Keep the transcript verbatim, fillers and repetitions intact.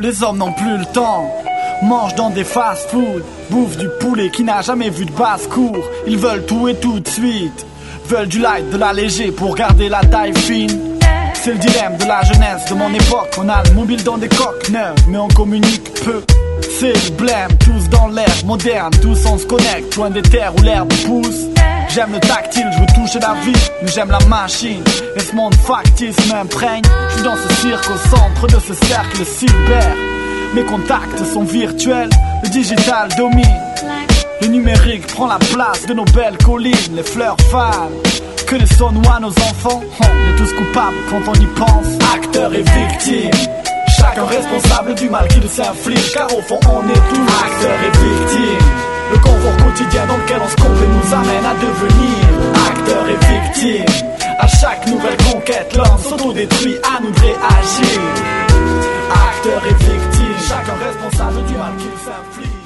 les hommes n'ont plus le temps. Mangent dans des fast-food, bouffent du poulet qui n'a jamais vu de basse-cour. Ils veulent tout et tout de suite, veulent du light, de la léger pour garder la taille fine. C'est le dilemme de la jeunesse de mon époque. On a le mobile dans des coques neuves, mais on communique peu. C'est le blême, tous dans l'air moderne, tous on se connecte, loin des terres où l'herbe pousse. J'aime le tactile, je veux toucher la vie, mais j'aime la machine. Et ce monde factice m'imprègne. Je suis dans ce cirque au centre de ce cercle cyber. Mes contacts sont virtuels, le digital domine. Le numérique prend la place de nos belles collines, les fleurs fanent. Que les sonois nos enfants, on est tous coupables quand on y pense. Acteurs et victimes, chacun responsable du mal qu'il s'inflige. Car au fond on est tous acteurs et victimes. Le confort quotidien dans lequel on se complaît nous amène à devenir acteurs et victimes. À chaque nouvelle conquête, l'homme s'autodétruit, à nous de réagir. Acteurs et victimes, chacun responsable du mal qu'il s'inflige.